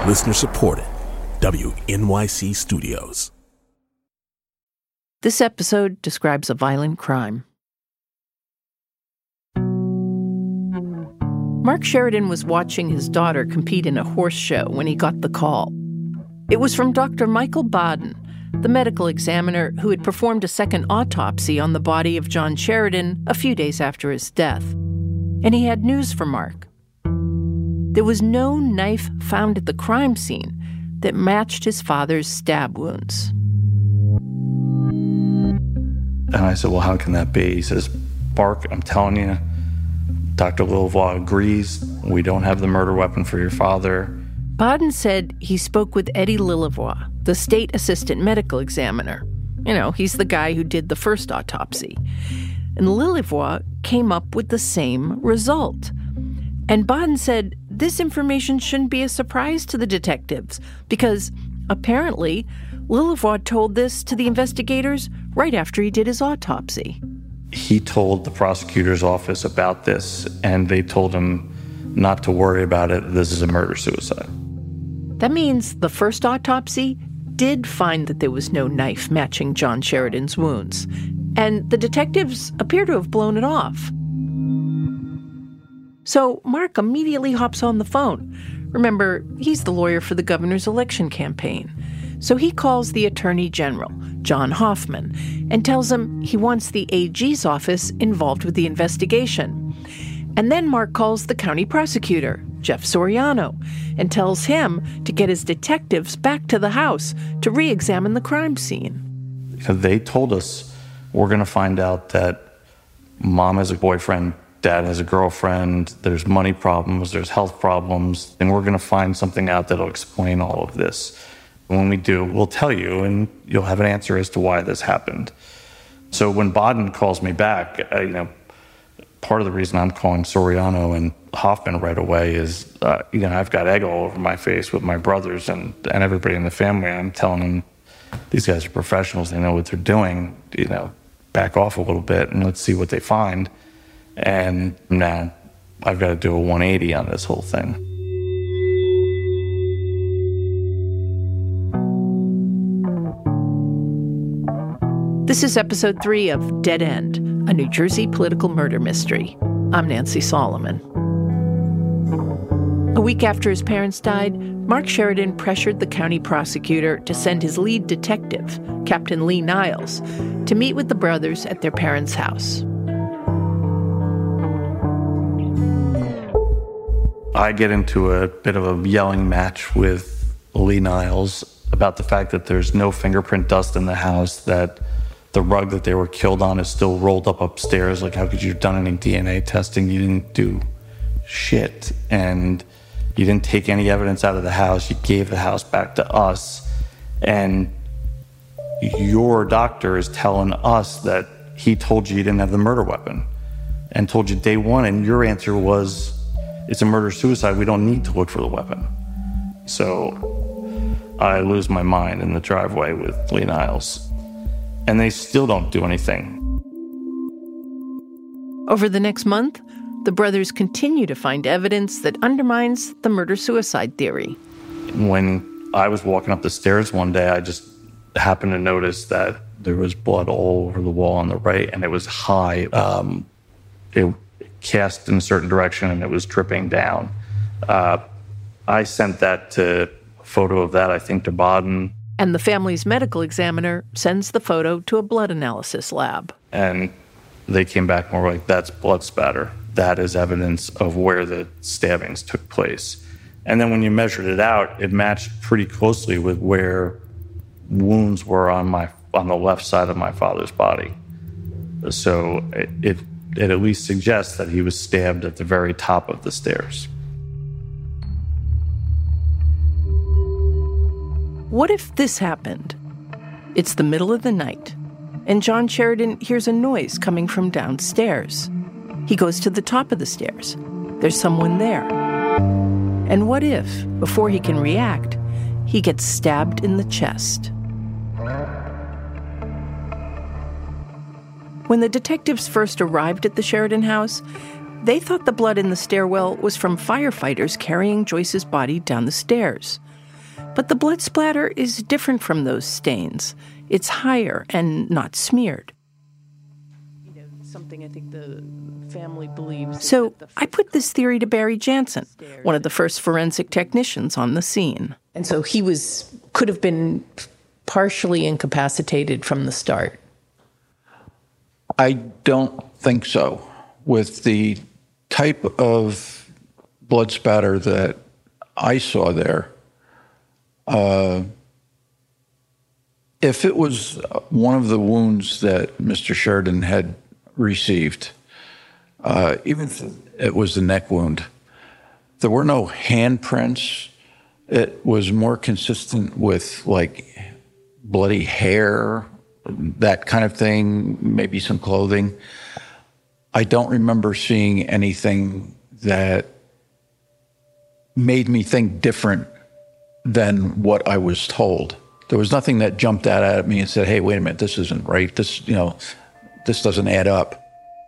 Listener supported. WNYC Studios. This episode describes a violent crime. Mark Sheridan was watching his daughter compete in a horse show when he got the call. It was from Dr. Michael Baden, the medical examiner who had performed a second autopsy on the body of John Sheridan a few days after his death. And he had news for Mark. There was no knife found at the crime scene that matched his father's stab wounds. And I said, well, how can that be? He says, Mark, I'm telling you, Dr. Lillevoix agrees. We don't have the murder weapon for your father. Baden said he spoke with Eddie Lillevoix, the state assistant medical examiner. You know, he's the guy who did the first autopsy. And Lillevoix came up with the same result. And Baden said this information shouldn't be a surprise to the detectives because apparently Lillevoix told this to the investigators right after he did his autopsy. He told the prosecutor's office about this, and they told him not to worry about it. This is a murder-suicide. That means the first autopsy did find that there was no knife matching John Sheridan's wounds, and the detectives appear to have blown it off. So Mark immediately hops on the phone. Remember, he's the lawyer for the governor's election campaign. So he calls the Attorney General, John Hoffman, and tells him he wants the AG's office involved with the investigation. And then Mark calls the county prosecutor, Jeff Soriano, and tells him to get his detectives back to the house to re-examine the crime scene. They told us we're going to find out that mom has a boyfriend, dad has a girlfriend, there's money problems, there's health problems, and we're going to find something out that'll explain all of this. When we do, we'll tell you, and you'll have an answer as to why this happened. So when Baden calls me back, part of the reason I'm calling Soriano and Hoffman right away is, I've got egg all over my face with my brothers and everybody in the family. I'm telling them, these guys are professionals. They know what they're doing. Back off a little bit and let's see what they find. And now I've got to do a 180 on this whole thing. This is episode 3 of Dead End, a New Jersey political murder mystery. I'm Nancy Solomon. A week after his parents died, Mark Sheridan pressured the county prosecutor to send his lead detective, Captain Lee Niles, to meet with the brothers at their parents' house. I get into a bit of a yelling match with Lee Niles about the fact that there's no fingerprint dust in the house, that the rug that they were killed on is still rolled up upstairs. Like, how could you have done any DNA testing? You didn't do shit. And you didn't take any evidence out of the house. You gave the house back to us. And your doctor is telling us that he told you didn't have the murder weapon and told you day one. And your answer was, it's a murder-suicide. We don't need to look for the weapon. So I lose my mind in the driveway with Lee Niles. And they still don't do anything. Over the next month, the brothers continue to find evidence that undermines the murder-suicide theory. When I was walking up the stairs one day, I just happened to notice that there was blood all over the wall on the right, and it was high. It cast in a certain direction, and it was dripping down. I sent a photo of that, I think, to Baden. And the family's medical examiner sends the photo to a blood analysis lab. And they came back and were like, that's blood spatter. That is evidence of where the stabbings took place. And then when you measured it out, it matched pretty closely with where wounds were on the left side of my father's body. So it at least suggests that he was stabbed at the very top of the stairs. What if this happened? It's the middle of the night, and John Sheridan hears a noise coming from downstairs. He goes to the top of the stairs. There's someone there. And what if, before he can react, he gets stabbed in the chest? When the detectives first arrived at the Sheridan house, they thought the blood in the stairwell was from firefighters carrying Joyce's body down the stairs. But the blood splatter is different from those stains. It's higher and not smeared. Something I think the family believes. So I put this theory to Barry Jansen, one of the first forensic technicians on the scene. And so he could have been partially incapacitated from the start. I don't think so. With the type of blood spatter that I saw there, if it was one of the wounds that Mr. Sheridan had received, even if it was the neck wound, there were no handprints. It was more consistent with like bloody hair, that kind of thing, maybe some clothing. I don't remember seeing anything that made me think different than what I was told. There was nothing that jumped out at me and said, hey, wait a minute, this isn't right. This doesn't add up.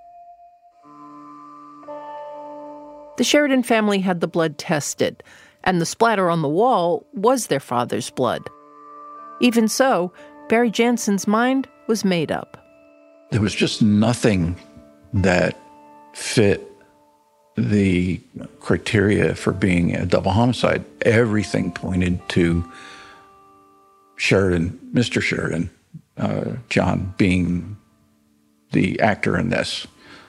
The Sheridan family had the blood tested, and the splatter on the wall was their father's blood. Even so, Barry Jansen's mind was made up. There was just nothing that fit the criteria for being a double homicide. Everything pointed to Sheridan, Mr. Sheridan, John being the actor in this,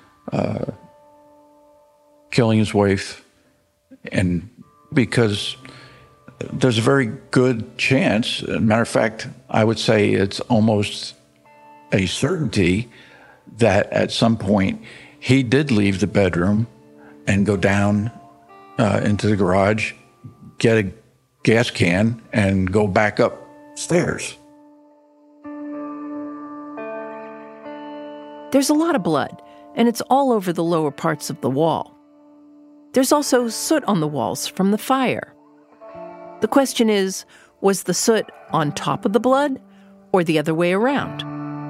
killing his wife, and because there's a very good chance, as a matter of fact, I would say it's almost a certainty that at some point he did leave the bedroom and go down into the garage, get a gas can, and go back upstairs. There's a lot of blood, and it's all over the lower parts of the wall. There's also soot on the walls from the fire. The question is, was the soot on top of the blood or the other way around?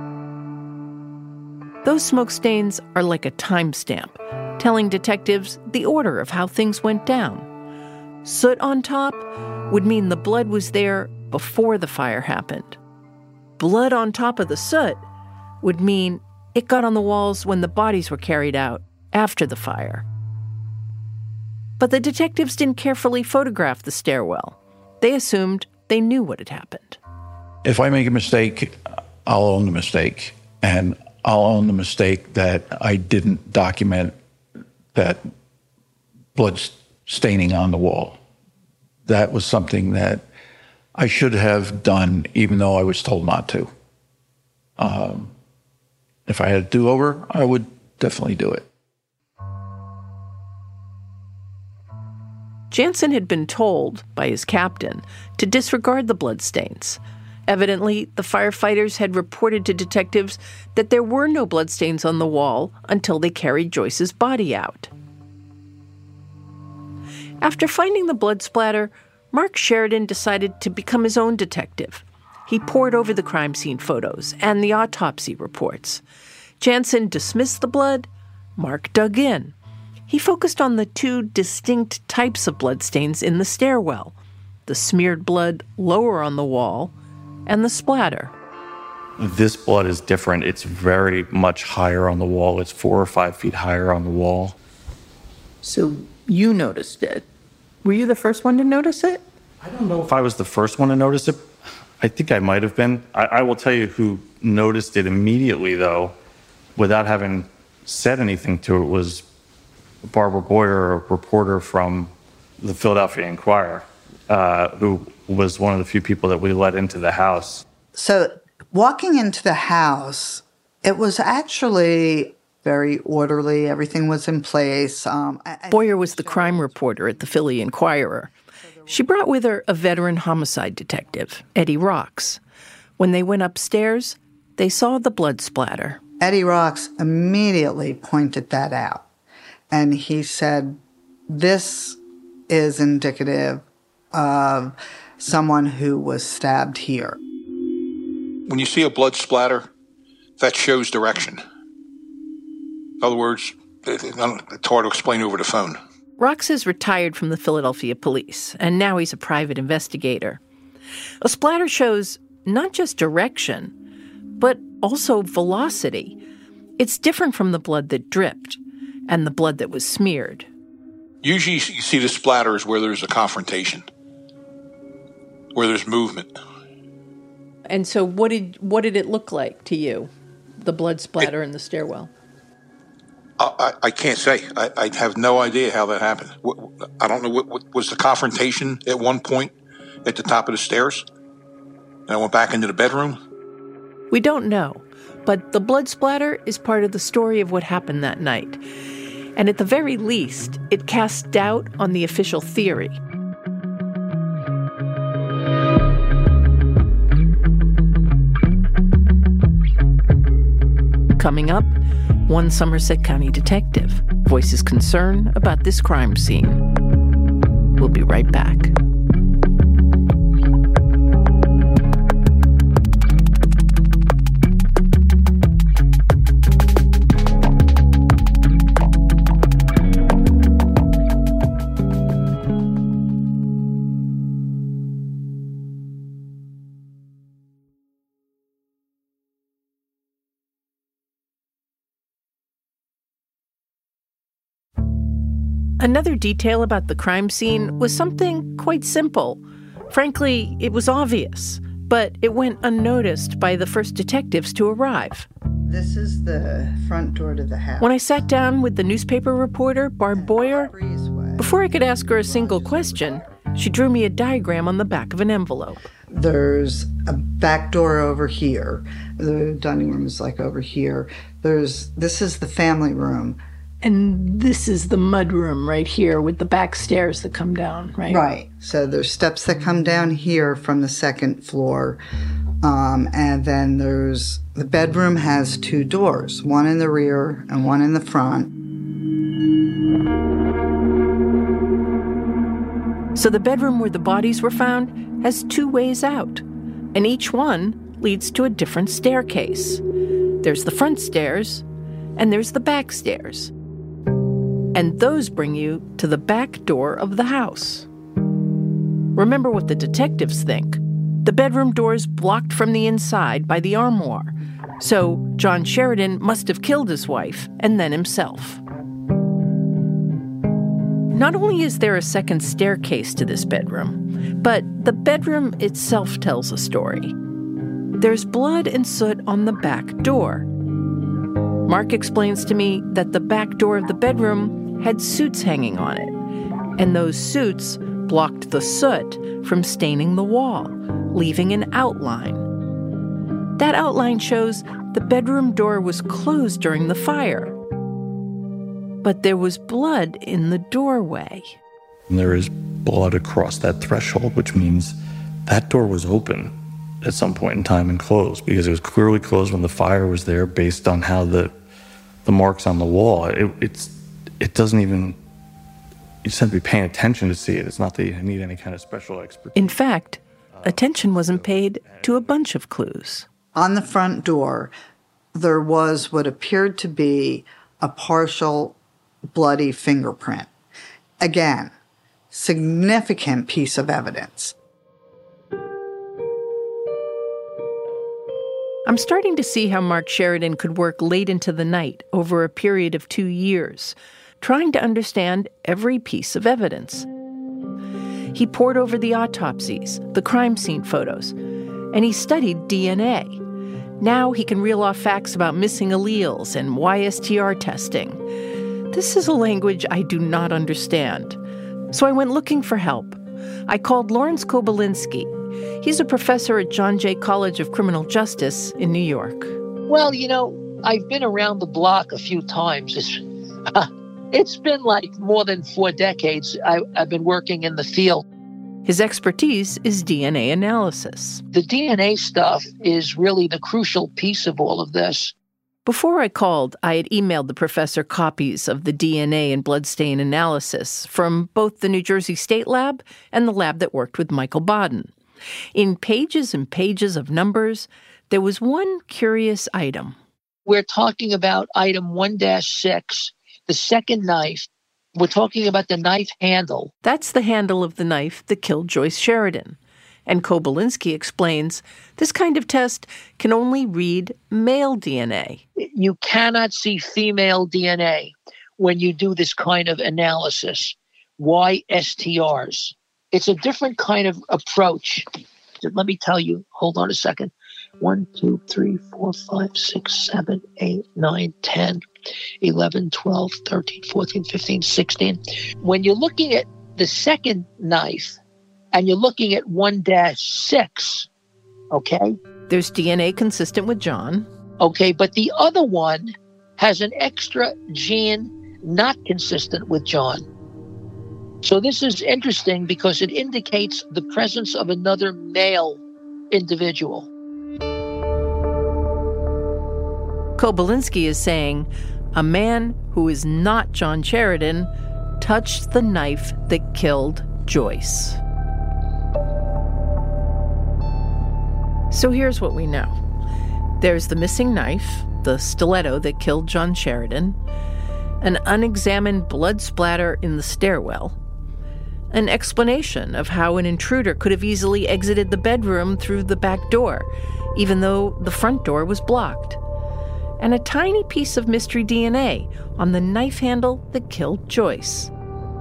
Those smoke stains are like a timestamp, telling detectives the order of how things went down. Soot on top would mean the blood was there before the fire happened. Blood on top of the soot would mean it got on the walls when the bodies were carried out after the fire. But the detectives didn't carefully photograph the stairwell. They assumed they knew what had happened. If I make a mistake, I'll own the mistake. And I'll own the mistake that I didn't document that blood staining on the wall. That was something that I should have done, even though I was told not to. If I had a do-over, I would definitely do it. Jansen had been told by his captain to disregard the bloodstains. Evidently, the firefighters had reported to detectives that there were no bloodstains on the wall until they carried Joyce's body out. After finding the blood splatter, Mark Sheridan decided to become his own detective. He pored over the crime scene photos and the autopsy reports. Jansen dismissed the blood. Mark dug in. He focused on the two distinct types of bloodstains in the stairwell, the smeared blood lower on the wall and the splatter. This blood is different. It's very much higher on the wall. It's 4 or 5 feet higher on the wall. So you noticed it. Were you the first one to notice it? I don't know if I was the first one to notice it. I think I might have been. I will tell you who noticed it immediately, though, without having said anything to it, was Barbara Boyer, a reporter from the Philadelphia Inquirer, who was one of the few people that we let into the house. So walking into the house, it was actually very orderly. Everything was in place. Boyer was the crime reporter at the Philly Inquirer. She brought with her a veteran homicide detective, Eddie Rocks. When they went upstairs, they saw the blood splatter. Eddie Rocks immediately pointed that out. And he said, this is indicative of someone who was stabbed here. When you see a blood splatter, that shows direction. In other words, it's hard to explain over the phone. Rox is retired from the Philadelphia police, and now he's a private investigator. A splatter shows not just direction, but also velocity. It's different from the blood that dripped and the blood that was smeared. Usually you see the splatters where there's a confrontation, where there's movement. And so what did it look like to you, the blood splatter in the stairwell? I can't say. I have no idea how that happened. I don't know what was the confrontation at one point at the top of the stairs. And I went back into the bedroom. We don't know, but the blood splatter is part of the story of what happened that night. And at the very least, it casts doubt on the official theory. Coming up, one Somerset County detective voices concern about this crime scene. We'll be right back. Another detail about the crime scene was something quite simple. Frankly, it was obvious, but it went unnoticed by the first detectives to arrive. This is the front door to the house. When I sat down with the newspaper reporter, Barb Boyer, before I could ask her a single question, she drew me a diagram on the back of an envelope. There's a back door over here. The dining room is like over here. This is the family room. And this is the mudroom right here with the back stairs that come down, right? Right. So there's steps that come down here from the second floor. And then the bedroom has two doors, one in the rear and one in the front. So the bedroom where the bodies were found has two ways out, and each one leads to a different staircase. There's the front stairs, and there's the back stairs. And those bring you to the back door of the house. Remember what the detectives think. The bedroom door's blocked from the inside by the armoire. So John Sheridan must have killed his wife and then himself. Not only is there a second staircase to this bedroom, but the bedroom itself tells a story. There's blood and soot on the back door. Mark explains to me that the back door of the bedroom had suits hanging on it, and those suits blocked the soot from staining the wall, leaving an outline. That outline shows the bedroom door was closed during the fire. But there was blood in the doorway. And there is blood across that threshold, which means that door was open at some point in time and closed, because it was clearly closed when the fire was there based on how the marks on the wall. It doesn't even, you just have to be paying attention to see it. It's not that you need any kind of special expertise. In fact, attention wasn't paid to a bunch of clues. On the front door, there was what appeared to be a partial bloody fingerprint. Again, significant piece of evidence. I'm starting to see how Mark Sheridan could work late into the night over a period of 2 years, trying to understand every piece of evidence. He pored over the autopsies, the crime scene photos, and he studied DNA. Now he can reel off facts about missing alleles and YSTR testing. This is a language I do not understand. So I went looking for help. I called Lawrence Kobylinski. He's a professor at John Jay College of Criminal Justice in New York. Well, I've been around the block a few times. It's been like more than 4 decades I've been working in the field. His expertise is DNA analysis. The DNA stuff is really the crucial piece of all of this. Before I called, I had emailed the professor copies of the DNA and bloodstain analysis from both the New Jersey State Lab and the lab that worked with Michael Baden. In pages and pages of numbers, there was one curious item. We're talking about item 1-6, the second knife. We're talking about the knife handle. That's the handle of the knife that killed Joyce Sheridan. And Kobylinski explains this kind of test can only read male DNA. You cannot see female DNA when you do this kind of analysis. Why STRs? It's a different kind of approach. Let me tell you, hold on a second. 1, 2, 3, 4, 5, 6, 7, 8, 9, 10, 11, 12, 13, 14, 15, 16. When you're looking at the second knife and you're looking at 1-6, okay? There's DNA consistent with John. Okay, but the other one has an extra gene not consistent with John. So this is interesting because it indicates the presence of another male individual. Kobylinski is saying a man who is not John Sheridan touched the knife that killed Joyce. So here's what we know. There's the missing knife, the stiletto that killed John Sheridan, an unexamined blood splatter in the stairwell, an explanation of how an intruder could have easily exited the bedroom through the back door, even though the front door was blocked, and a tiny piece of mystery DNA on the knife handle that killed Joyce.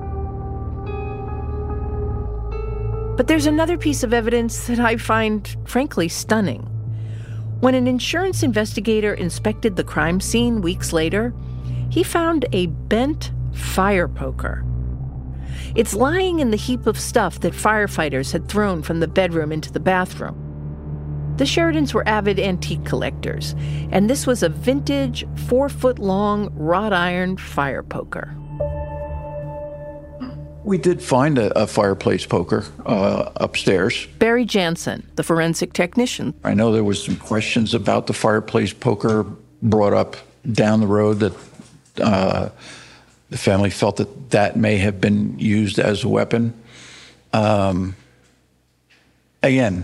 But there's another piece of evidence that I find, frankly, stunning. When an insurance investigator inspected the crime scene weeks later, he found a bent fire poker. It's lying in the heap of stuff that firefighters had thrown from the bedroom into the bathroom. The Sheridans were avid antique collectors, and this was a vintage, 4-foot-long wrought iron fire poker. We did find a fireplace poker upstairs. Barry Jansen, the forensic technician. I know there was some questions about the fireplace poker brought up down the road that the family felt that may have been used as a weapon. Again,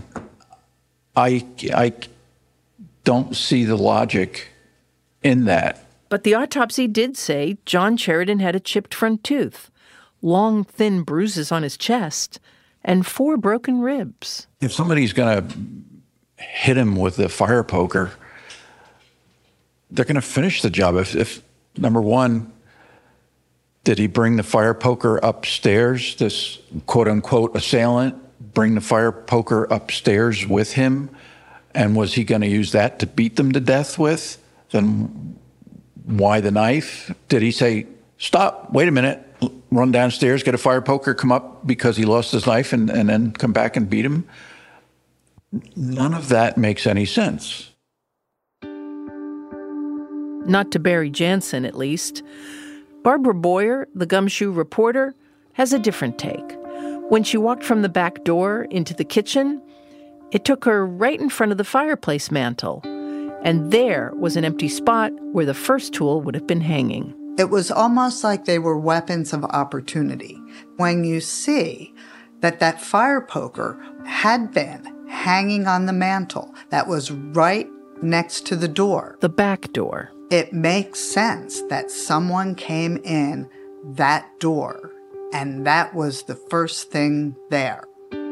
I don't see the logic in that. But the autopsy did say John Sheridan had a chipped front tooth, long, thin bruises on his chest, and 4 broken ribs. If somebody's going to hit him with a fire poker, they're going to finish the job. If number one, did he bring the fire poker upstairs, this quote-unquote assailant, bring the fire poker upstairs with him? And was he going to use that to beat them to death with? Then why the knife? Did he say, stop, wait a minute, run downstairs, get a fire poker, come up because he lost his knife and then come back and beat him? None of that makes any sense. Not to Barry Jansen, at least. Barbara Boyer, the Gumshoe reporter, has a different take. When she walked from the back door into the kitchen, it took her right in front of the fireplace mantel. And there was an empty spot where the first tool would have been hanging. It was almost like they were weapons of opportunity. When you see that fire poker had been hanging on the mantel, that was right next to the door. The back door. It makes sense that someone came in that door, and that was the first thing there.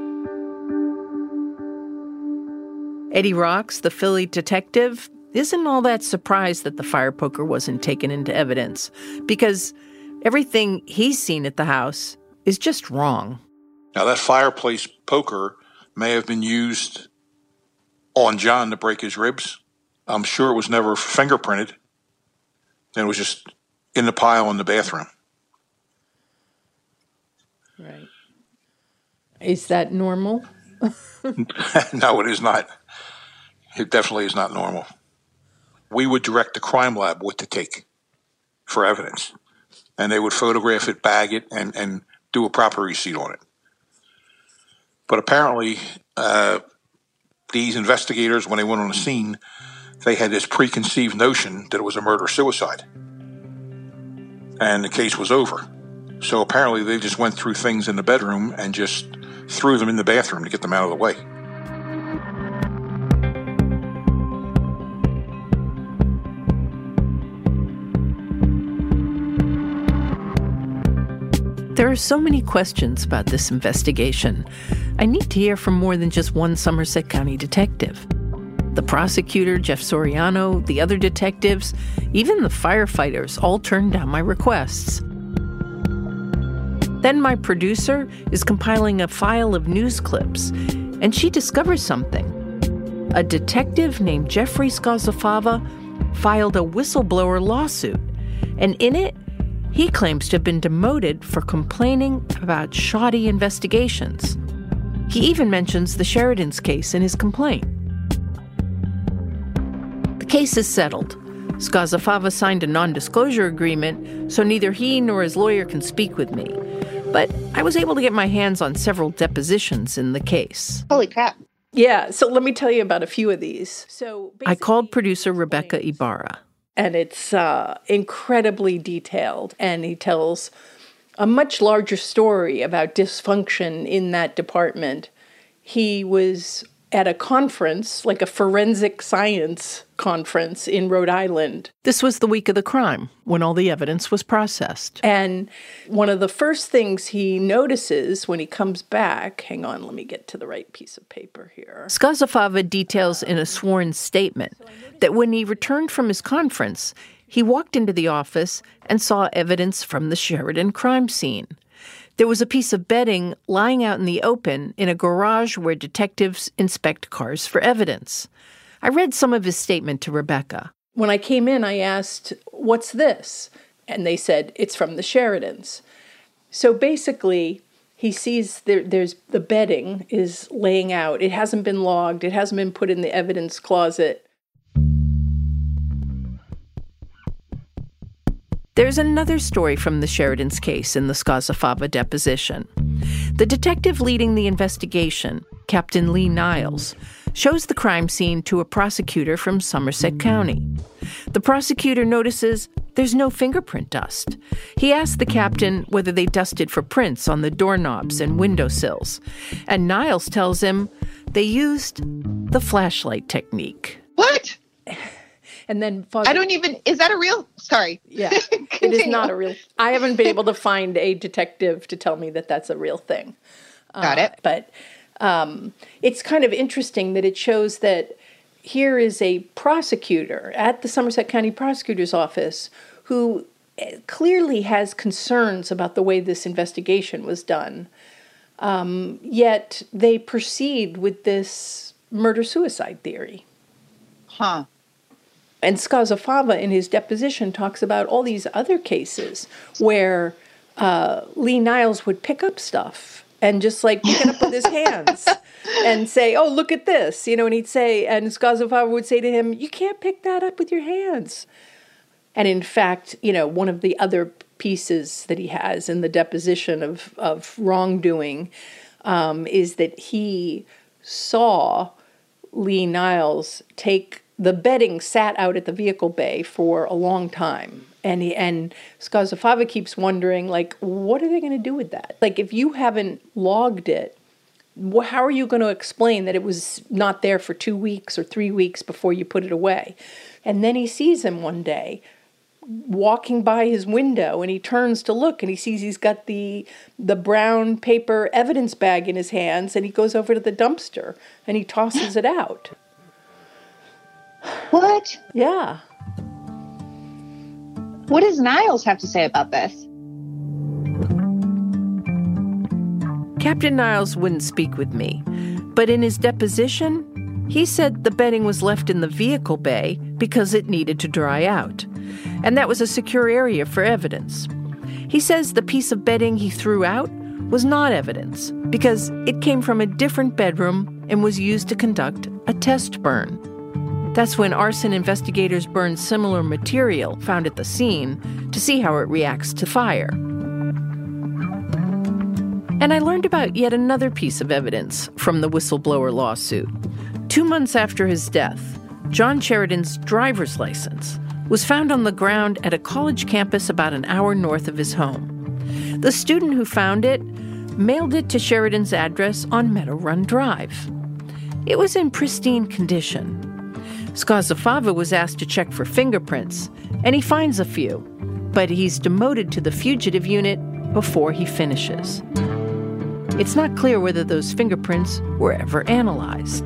Eddie Rocks, the Philly detective, isn't all that surprised that the fire poker wasn't taken into evidence, because everything he's seen at the house is just wrong. Now, that fireplace poker may have been used on John to break his ribs. I'm sure it was never fingerprinted. And it was just in the pile in the bathroom. Right. Is that normal? No, it is not. It definitely is not normal. We would direct the crime lab what to take for evidence. And they would photograph it, bag it, and do a proper receipt on it. But apparently, these investigators, when they went on the scene, they had this preconceived notion that it was a murder-suicide. And the case was over. So apparently they just went through things in the bedroom and just threw them in the bathroom to get them out of the way. are so many questions about this investigation. I need to hear from more than just one Somerset County detective. The prosecutor, Jeff Soriano, the other detectives, even the firefighters all turned down my requests. Then my producer is compiling a file of news clips, and she discovers something. A detective named Jeffrey Scozzafava filed a whistleblower lawsuit, and in it, he claims to have been demoted for complaining about shoddy investigations. He even mentions the Sheridan's case in his complaint. The case is settled. Scozzafava signed a non-disclosure agreement, so neither he nor his lawyer can speak with me. But I was able to get my hands on several depositions in the case. Holy crap. Yeah, so let me tell you about a few of these. I called producer Rebecca Ibarra. And it's incredibly detailed, and he tells a much larger story about dysfunction in that department. He was at a conference, like a forensic science conference in Rhode Island. This was the week of the crime, when all the evidence was processed. And one of the first things he notices when he comes back, hang on, let me get to the right piece of paper here. Scozzafava details in a sworn statement that when he returned from his conference, he walked into the office and saw evidence from the Sheridan crime scene. There was a piece of bedding lying out in the open in a garage where detectives inspect cars for evidence. I read some of his statement to Rebecca. When I came in, I asked, "What's this?" And they said, "It's from the Sheridans." So basically, he sees there's the bedding is laying out. It hasn't been logged. It hasn't been put in the evidence closet. There's another story from the Sheridan's case in the Scozzafava deposition. The detective leading the investigation, Captain Lee Niles, shows the crime scene to a prosecutor from Somerset County. The prosecutor notices there's no fingerprint dust. He asks the captain whether they dusted for prints on the doorknobs and windowsills, and Niles tells him they used the flashlight technique. What? And then is that a real, sorry. Yeah, it is not a real, I haven't been able to find a detective to tell me that that's a real thing. Got it. But it's kind of interesting that it shows that here is a prosecutor at the Somerset County Prosecutor's Office who clearly has concerns about the way this investigation was done. Yet they proceed with this murder-suicide theory. Huh. And Scozzafava, in his deposition, talks about all these other cases where Lee Niles would pick up stuff and just like pick it up with his hands and say, "Oh, look at this," and he'd say, and Scozzafava would say to him, "You can't pick that up with your hands." And in fact, one of the other pieces that he has in the deposition of wrongdoing is that he saw Lee Niles take the bedding sat out at the vehicle bay for a long time. And Scozzafava keeps wondering, what are they going to do with that? If you haven't logged it, how are you going to explain that it was not there for 2 weeks or 3 weeks before you put it away? And then he sees him one day walking by his window, and he turns to look, and he sees he's got the brown paper evidence bag in his hands, and he goes over to the dumpster, and he tosses it out. What? Yeah. What does Niles have to say about this? Captain Niles wouldn't speak with me, but in his deposition, he said the bedding was left in the vehicle bay because it needed to dry out, and that was a secure area for evidence. He says the piece of bedding he threw out was not evidence because it came from a different bedroom and was used to conduct a test burn. That's when arson investigators burned similar material found at the scene to see how it reacts to fire. And I learned about yet another piece of evidence from the whistleblower lawsuit. 2 months after his death, John Sheridan's driver's license was found on the ground at a college campus about an hour north of his home. The student who found it mailed it to Sheridan's address on Meadow Run Drive. It was in pristine condition. Scozzafava was asked to check for fingerprints, and he finds a few, but he's demoted to the fugitive unit before he finishes. It's not clear whether those fingerprints were ever analyzed.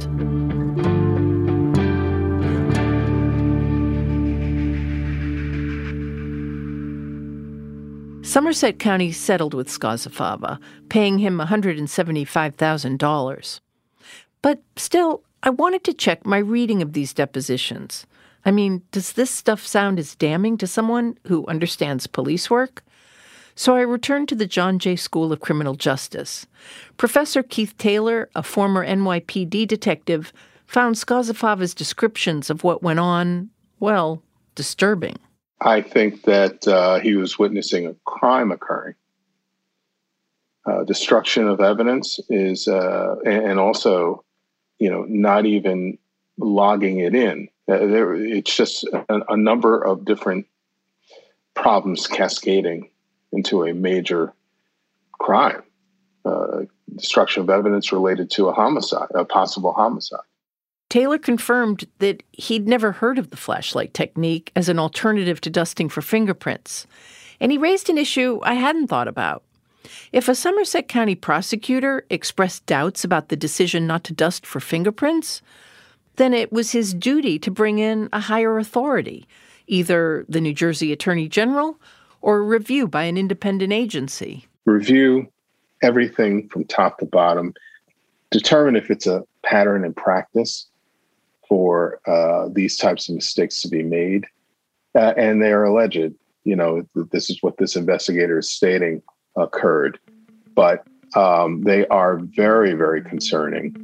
Somerset County settled with Scozzafava, paying him $175,000. But still, I wanted to check my reading of these depositions. I mean, does this stuff sound as damning to someone who understands police work? So I returned to the John Jay School of Criminal Justice. Professor Keith Taylor, a former NYPD detective, found Scozzafava's descriptions of what went on, well, disturbing. I think that he was witnessing a crime occurring. Destruction of evidence is, and also, not even logging it in. It's just a number of different problems cascading into a major crime. Destruction of evidence related to a homicide, a possible homicide. Taylor confirmed that he'd never heard of the flashlight technique as an alternative to dusting for fingerprints. And he raised an issue I hadn't thought about. If a Somerset County prosecutor expressed doubts about the decision not to dust for fingerprints, then it was his duty to bring in a higher authority, either the New Jersey Attorney General or a review by an independent agency. Review everything from top to bottom, determine if it's a pattern in practice for these types of mistakes to be made. And they are alleged, this is what this investigator is stating occurred. But they are very, very concerning.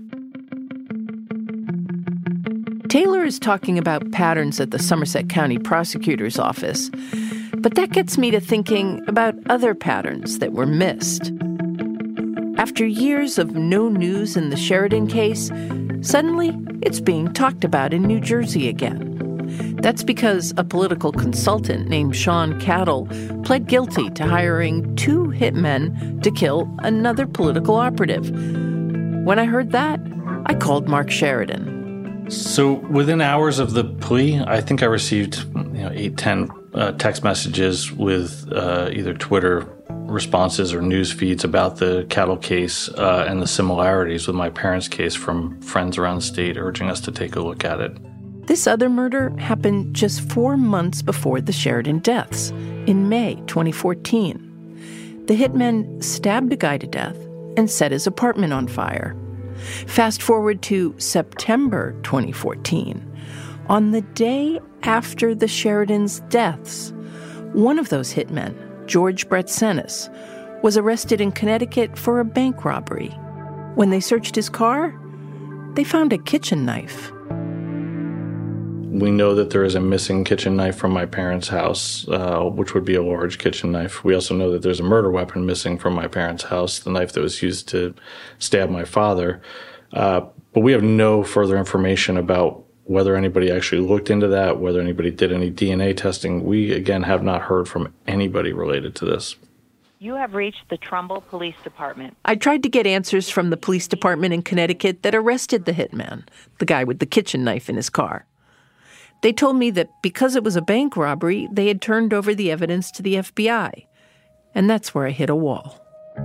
Taylor is talking about patterns at the Somerset County Prosecutor's Office, but that gets me to thinking about other patterns that were missed. After years of no news in the Sheridan case, suddenly it's being talked about in New Jersey again. That's because a political consultant named Sean Cattle pled guilty to hiring 2 hitmen to kill another political operative. When I heard that, I called Mark Sheridan. So within hours of the plea, I think I received 8-10 text messages with either Twitter responses or news feeds about the Cattle case and the similarities with my parents' case from friends around the state urging us to take a look at it. This other murder happened just 4 months before the Sheridan deaths, in May 2014. The hitmen stabbed a guy to death and set his apartment on fire. Fast forward to September 2014. On the day after the Sheridans' deaths, one of those hitmen, George Bretsenis, was arrested in Connecticut for a bank robbery. When they searched his car, they found a kitchen knife. We know that there is a missing kitchen knife from my parents' house, which would be a large kitchen knife. We also know that there's a murder weapon missing from my parents' house, the knife that was used to stab my father. But we have no further information about whether anybody actually looked into that, whether anybody did any DNA testing. We, again, have not heard from anybody related to this. You have reached the Trumbull Police Department. I tried to get answers from the police department in Connecticut that arrested the hitman, the guy with the kitchen knife in his car. They told me that because it was a bank robbery, they had turned over the evidence to the FBI. And that's where I hit a wall.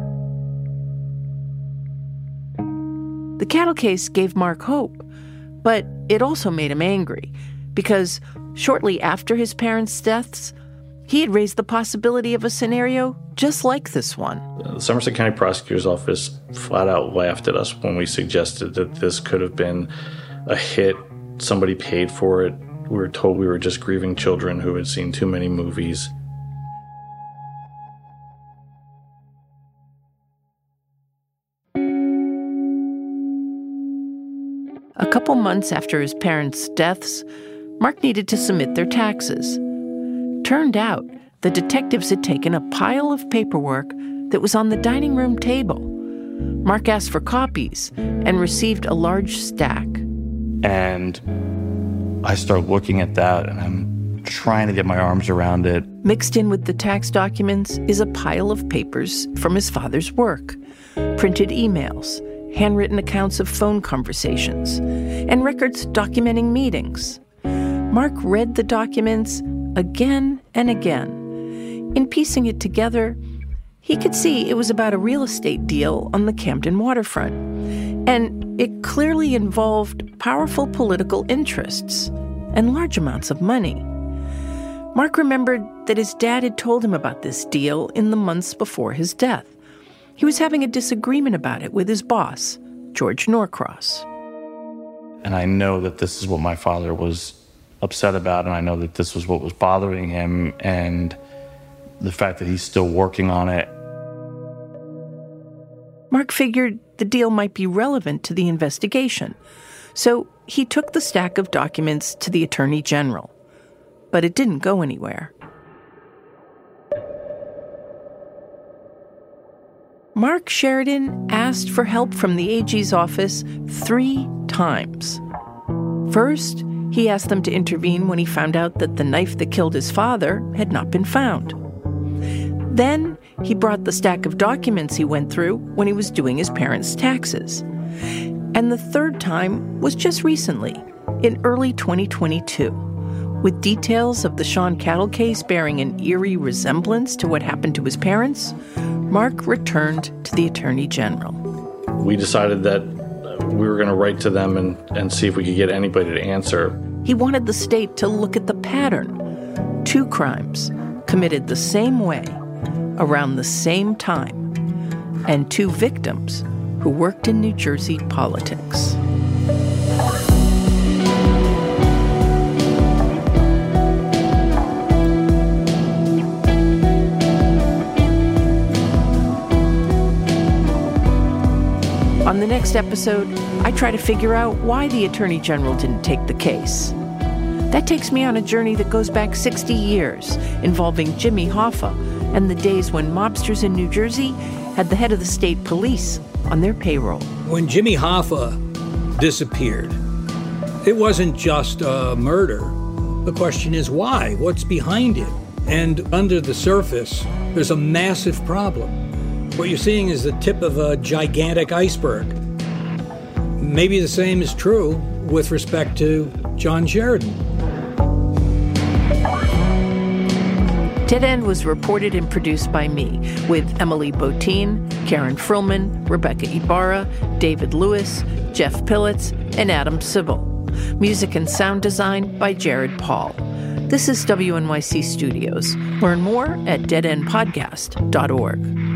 The Cattle case gave Mark hope, but it also made him angry because shortly after his parents' deaths, he had raised the possibility of a scenario just like this one. The Somerset County Prosecutor's Office flat out laughed at us when we suggested that this could have been a hit. Somebody paid for it. We were told we were just grieving children who had seen too many movies. A couple months after his parents' deaths, Mark needed to submit their taxes. Turned out, the detectives had taken a pile of paperwork that was on the dining room table. Mark asked for copies and received a large stack. And I started looking at that, and I'm trying to get my arms around it. Mixed in with the tax documents is a pile of papers from his father's work, printed emails, handwritten accounts of phone conversations, and records documenting meetings. Mark read the documents again and again. In piecing it together, he could see it was about a real estate deal on the Camden waterfront. And it clearly involved powerful political interests and large amounts of money. Mark remembered that his dad had told him about this deal in the months before his death. He was having a disagreement about it with his boss, George Norcross. And I know that this is what my father was upset about, and I know that this was what was bothering him, and the fact that he's still working on it. Mark figured the deal might be relevant to the investigation, so he took the stack of documents to the Attorney General. But it didn't go anywhere. Mark Sheridan asked for help from the AG's office 3 times. First, he asked them to intervene when he found out that the knife that killed his father had not been found. Then, he brought the stack of documents he went through when he was doing his parents' taxes. And the third time was just recently, in early 2022, with details of the Sean Cattle case bearing an eerie resemblance to what happened to his parents. Mark returned to the Attorney General. We decided that we were going to write to them and see if we could get anybody to answer. He wanted the state to look at the pattern. 2 crimes committed the same way, around the same time, and 2 victims who worked in New Jersey politics. On the next episode, I try to figure out why the Attorney General didn't take the case. That takes me on a journey that goes back 60 years, involving Jimmy Hoffa and the days when mobsters in New Jersey had the head of the state police on their payroll. When Jimmy Hoffa disappeared, it wasn't just a murder. The question is why? What's behind it? And under the surface, there's a massive problem. What you're seeing is the tip of a gigantic iceberg. Maybe the same is true with respect to John Sheridan. Dead End was reported and produced by me, with Emily Botein, Karen Frillman, Rebecca Ibarra, David Lewis, Jeff Pillitz, and Adam Sybil. Music and sound design by Jared Paul. This is WNYC Studios. Learn more at deadendpodcast.org.